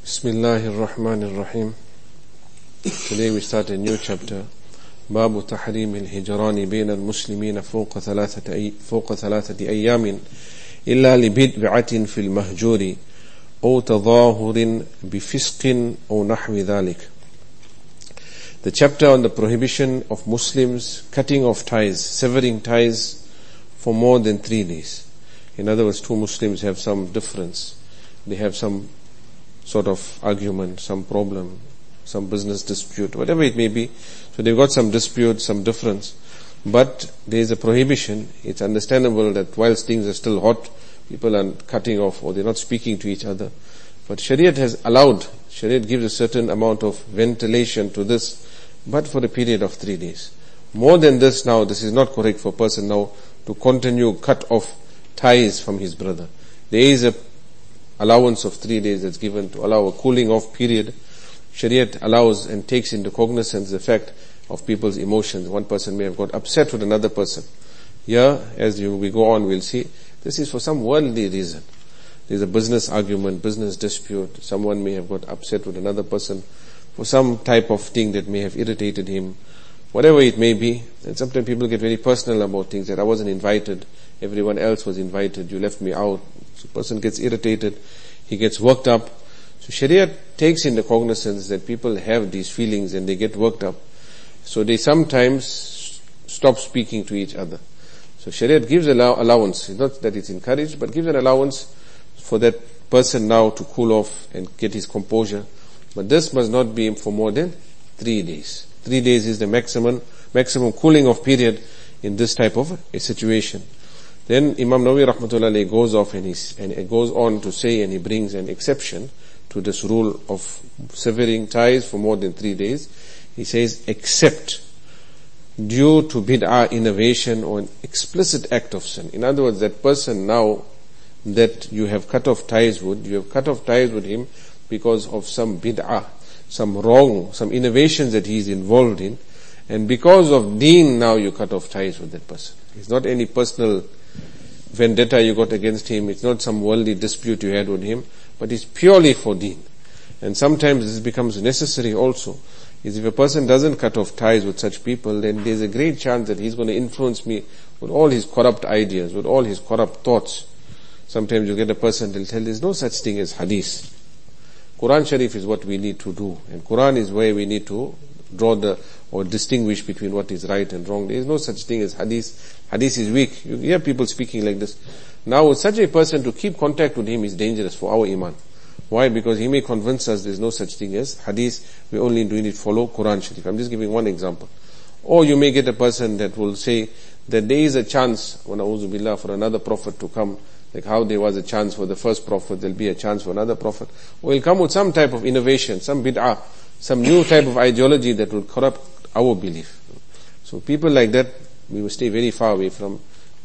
Bismillahir Rahmanir Rahim. Today we start a new chapter. باب تحريم الهجران بين المسلمين فوق ثلاثة أيام إلا لبدعة في المهجور أو تظاهر بفسق أو نحو ذلك. The chapter on the prohibition of Muslims cutting off ties, severing ties for more than 3 days. In other words, two Muslims have some difference. They have some sort of argument, some problem, some business dispute, whatever it may be. So they've got some dispute, some difference. But there is a prohibition. It's understandable that whilst things are still hot, people are cutting off or they're not speaking to each other. But Shariat has allowed, Shariat gives a certain amount of ventilation to this, but for a period of 3 days. More than this now, this is not correct for a person now to continue cut off ties from his brother. There is a allowance of 3 days that's given to allow a cooling off period. Shariat allows and takes into cognizance the fact of people's emotions. One person may have got upset with another person. Here, as we go on, we'll see, this is for some worldly reason. There's a business argument, business dispute. Someone may have got upset with another person for some type of thing that may have irritated him. Whatever it may be. And sometimes people get very personal about things, that I wasn't invited, everyone else was invited, you left me out. So the person gets irritated, he gets worked up. So Sharia takes into cognizance that people have these feelings and they get worked up. So they sometimes stop speaking to each other. So Sharia gives allowance. It's not that it's encouraged, but gives an allowance for that person now to cool off and get his composure. But this must not be for more than 3 days. 3 days is the maximum cooling off period in this type of a situation. Then Imam Nawawi rahmatullah goes off and he goes on to say, and he brings an exception to this rule of severing ties for more than 3 days. He says, except due to bid'ah, innovation, or an explicit act of sin. In other words, that person now that you have cut off ties with, you have cut off ties with him because of some bid'ah, some wrong, some innovations that he is involved in, and because of deen now you cut off ties with that person. It's not any personal vendetta you got against him, it's not some worldly dispute you had with him, but it's purely for deen. And sometimes this becomes necessary also, is if a person doesn't cut off ties with such people, then there's a great chance that he's going to influence me with all his corrupt ideas, with all his corrupt thoughts. Sometimes you get a person who'll tell there's no such thing as hadith. Quran Sharif is what we need to do, and Quran is where we need to draw or distinguish between what is right and wrong. There is no such thing as hadith. Hadith is weak. You hear people speaking like this. Now with such a person, to keep contact with him is dangerous for our iman. Why? Because he may convince us there's no such thing as hadith, we only do it follow Quran Sharif. I'm just giving one example. Or you may get a person that will say that there is a chance, wa na'udhu billah, for another prophet to come, like how there was a chance for the first prophet, there'll be a chance for another prophet. Or he'll come with some type of innovation, some bid'ah, some new type of ideology that will corrupt our belief. So people like that, we will stay very far away from.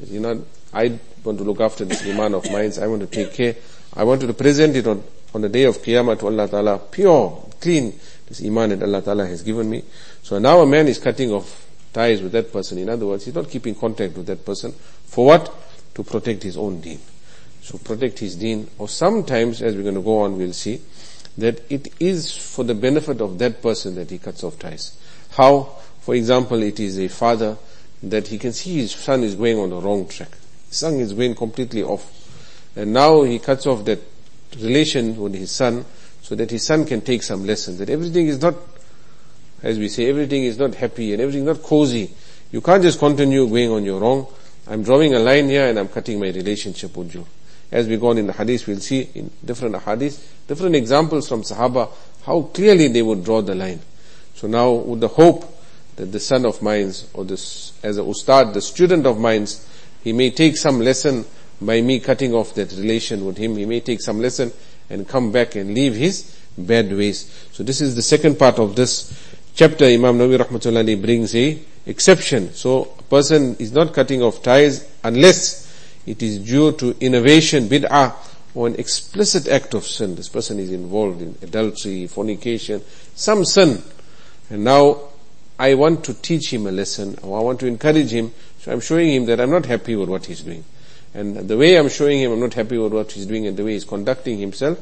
I want to look after this iman of mine, I want to take care. I want to present it on the day of Qiyamah to Allah Ta'ala, pure, clean, this iman that Allah Ta'ala has given me. So now a man is cutting off ties with that person. In other words, he's not keeping contact with that person. For what? To protect his own deen. So protect his deen. Or sometimes, as we're going to go on, we'll see that it is for the benefit of that person that he cuts off ties. How? For example, it is a father that he can see his son is going on the wrong track. His son is going completely off. And now he cuts off that relation with his son so that his son can take some lessons. That everything is not, as we say, everything is not happy and everything is not cozy. You can't just continue going on your wrong. I'm drawing a line here and I'm cutting my relationship with you. As we go on in the hadith, we'll see in different hadiths, different examples from Sahaba, how clearly they would draw the line. So now, with the hope that the son of mine, or this, as a ustad, the student of mine, he may take some lesson by me cutting off that relation with him. He may take some lesson and come back and leave his bad ways. So this is the second part of this chapter. Imam Nawawi rahmatullahi brings a exception. So a person is not cutting off ties unless it is due to innovation, bid'ah, or an explicit act of sin. This person is involved in adultery, fornication, some sin. And now I want to teach him a lesson, or I want to encourage him. So I'm showing him that I'm not happy with what he's doing. And the way I'm showing him I'm not happy with what he's doing and the way he's conducting himself,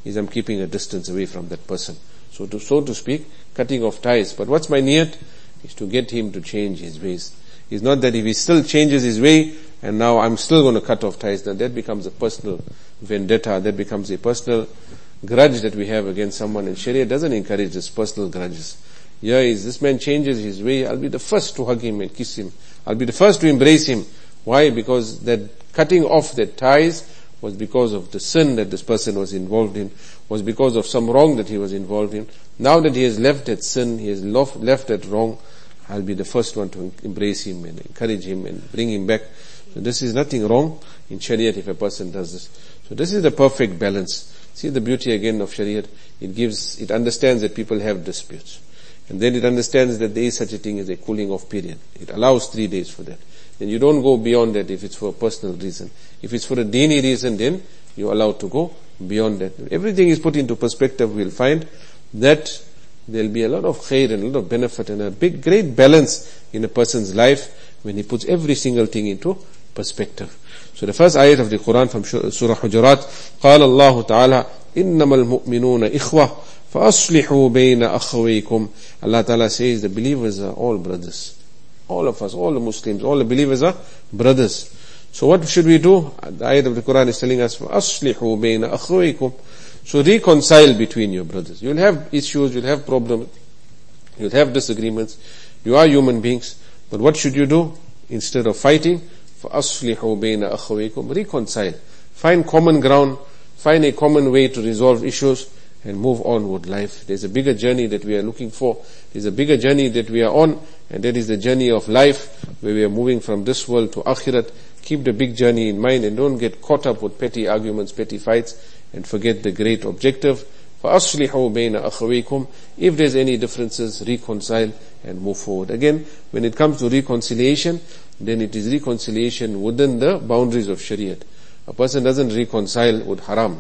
is I'm keeping a distance away from that person. So to speak, cutting off ties. But what's my niyat? Is to get him to change his ways. It's not that if he still changes his way, and now I'm still going to cut off ties, then that becomes a personal vendetta, that becomes a personal grudge that we have against someone, and Sharia doesn't encourage this personal grudges. Yeah, if this man changes his way, I'll be the first to hug him and kiss him. I'll be the first to embrace him. Why? Because that cutting off the ties was because of the sin that this person was involved in, was because of some wrong that he was involved in. Now that he has left that sin, he has left that wrong, I'll be the first one to embrace him and encourage him and bring him back. So this is nothing wrong in Shariat if a person does this. So this is the perfect balance. See the beauty again of Shariat. It understands that people have disputes. And then it understands that there is such a thing as a cooling off period. It allows 3 days for that. Then you don't go beyond that if it's for a personal reason. If it's for a dini reason, then you're allowed to go beyond that. Everything is put into perspective. We'll find that there'll be a lot of khair and a lot of benefit and a great balance in a person's life when he puts every single thing into perspective. So the first ayat of the Quran from Surah Hujurat, قال الله تعالى إنما المؤمنون إخوة فأصلحوا بين أخويكم. Allah Ta'ala says the believers are all brothers. All of us, all the Muslims, all the believers are brothers. So what should we do? The ayat of the Quran is telling us فأصلحوا بين أخويكم. So reconcile between your brothers. You'll have issues, you'll have problems, you'll have disagreements. You are human beings. But what should you do? Instead of fighting, فَأَصْلِحُوا بَيْنَ أَخَوَيْكُمْ. Reconcile. Find common ground. Find a common way to resolve issues and move on with life. There's a bigger journey that we are looking for. There's a bigger journey that we are on, and that is the journey of life, where we are moving from this world to Akhirat. Keep the big journey in mind and don't get caught up with petty arguments, petty fights, and forget the great objective. فَأَصْلِحُوا بَيْنَ أَخَوَيْكُمْ. If there's any differences, reconcile and move forward. Again, when it comes to reconciliation, then it is reconciliation within the boundaries of Shariat. A person doesn't reconcile with haram,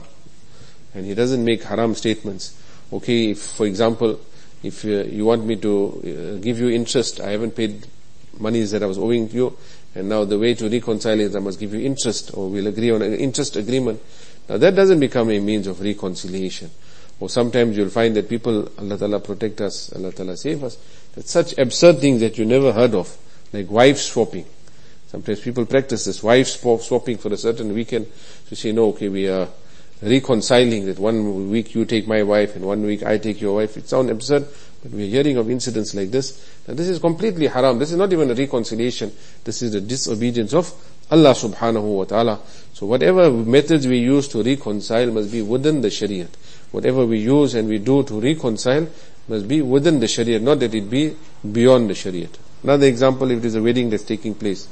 and he doesn't make haram statements. Okay, if, for example, if you want me to give you interest, I haven't paid monies that I was owing you, and now the way to reconcile is I must give you interest, or we'll agree on an interest agreement. Now that doesn't become a means of reconciliation. Or sometimes you'll find that people, Allah Ta'ala protect us, Allah Ta'ala save us, that such absurd things that you never heard of, like wife swapping. Sometimes people practice this wife swapping for a certain weekend. So say, no, okay, we are reconciling that 1 week you take my wife and 1 week I take your wife. It sounds absurd, but we are hearing of incidents like this. Now this is completely haram. This is not even a reconciliation. This is the disobedience of Allah subhanahu wa ta'ala. So whatever methods we use to reconcile must be within the Shariat. Whatever we use and we do to reconcile must be within the Shariat, not that it be beyond the Shariat. Another example, if it is a wedding that's taking place,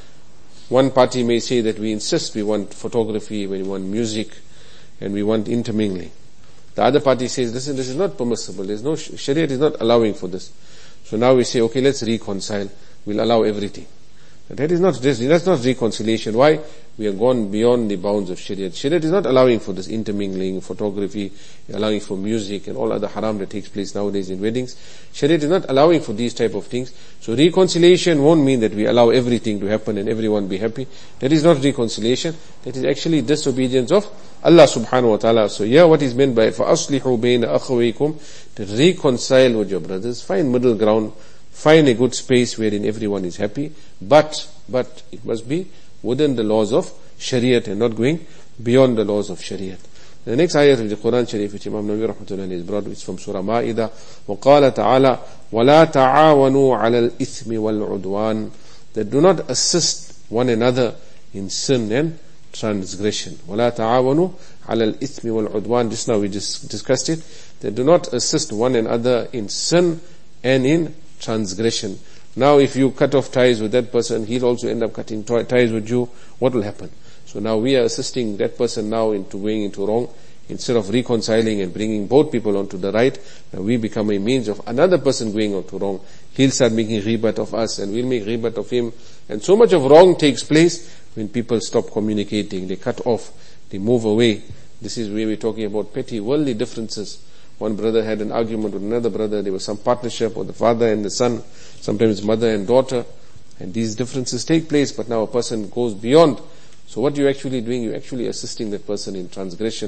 one party may say that we insist, we want photography, we want music, and we want intermingling. The other party says, listen, this is not permissible. There's no, Shariat is not allowing for this. So now we say, okay, let's reconcile. We'll allow everything. But that's not reconciliation. Why? We have gone beyond the bounds of Shariat. Shariat is not allowing for this intermingling, photography, allowing for music and all other haram that takes place nowadays in weddings. Shariat is not allowing for these type of things. So reconciliation won't mean that we allow everything to happen and everyone be happy. That is not reconciliation. That is actually disobedience of Allah subhanahu wa ta'ala. So yeah, what is meant by فَأَصْلِحُوا بَيْنَ أَخَوَيْكُمْ, to reconcile with your brothers, find middle ground, find a good space wherein everyone is happy, but it must be within the laws of Shariat and not going beyond the laws of Shariat. The next ayat of the Quran Sharif, which Imam Nawawi rahmatullahi is brought, is from Surah Ma'idah. وَقَالَ تَعَالَى وَلَا تَعَاوَنُوا عَلَى الْإِثْمِ وَالْعُدْوَانِ, that do not assist one another in sin and transgression. وَلَا تَعَاوَنُوا عَلَى الْإِثْمِ وَالْعُدْوَانِ, just now we just discussed it, that do not assist one another in sin and in transgression. Now if you cut off ties with that person, he'll also end up cutting ties with you. What will happen? So now we are assisting that person now into going into wrong. Instead of reconciling and bringing both people onto the right, now we become a means of another person going onto wrong. He'll start making ghibat of us and we'll make ghibat of him. And so much of wrong takes place when people stop communicating. They cut off, they move away. This is where we're talking about petty worldly differences. One brother had an argument with another brother. There was some partnership with the father and the son, sometimes mother and daughter, and these differences take place, but now a person goes beyond. So what you're actually doing, you're actually assisting that person in transgression,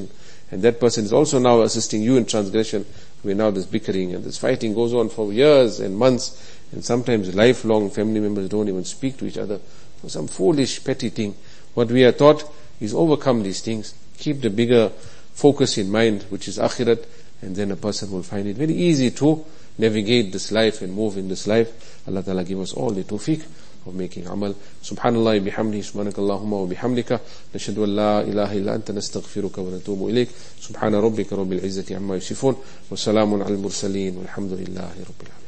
and that person is also now assisting you in transgression, where now this bickering and this fighting goes on for years and months, and sometimes lifelong. Family members don't even speak to each other for some foolish, petty thing. What we are taught is overcome these things, keep the bigger focus in mind, which is akhirat, and then a person will find it very easy to navigate this life and move in this life. Allah Ta'ala give us all the tawfiq of making amal. Subhanallah bihamdihi, subhanakallahumma wa bihamdika, nashhadu an la ilaha illa anta, nastaghfiruka wa natubu ilayk. Subhana rabbika rabbil izzati amma yasifun, wa salamun al mursaleen, walhamdulillahi rabbil alamin.